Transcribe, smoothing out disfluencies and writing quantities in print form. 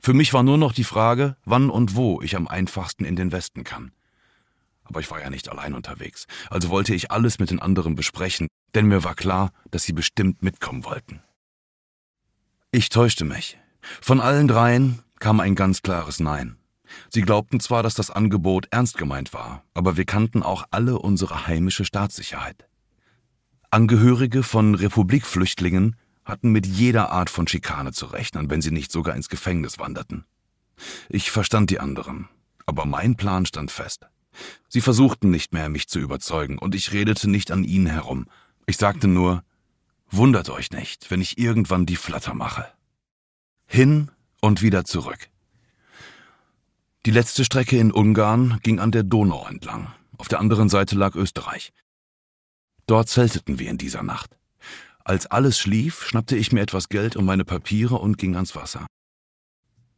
Für mich war nur noch die Frage, wann und wo ich am einfachsten in den Westen kann. Aber ich war ja nicht allein unterwegs, also wollte ich alles mit den anderen besprechen, denn mir war klar, dass sie bestimmt mitkommen wollten. Ich täuschte mich. Von allen dreien kam ein ganz klares Nein. Sie glaubten zwar, dass das Angebot ernst gemeint war, aber wir kannten auch alle unsere heimische Staatssicherheit. Angehörige von Republikflüchtlingen hatten mit jeder Art von Schikane zu rechnen, wenn sie nicht sogar ins Gefängnis wanderten. Ich verstand die anderen, aber mein Plan stand fest. Sie versuchten nicht mehr, mich zu überzeugen, und ich redete nicht an ihnen herum. Ich sagte nur, wundert euch nicht, wenn ich irgendwann die Flatter mache. Hin und wieder zurück. Die letzte Strecke in Ungarn ging an der Donau entlang. Auf der anderen Seite lag Österreich. Dort zelteten wir in dieser Nacht. Als alles schlief, schnappte ich mir etwas Geld und meine Papiere und ging ans Wasser.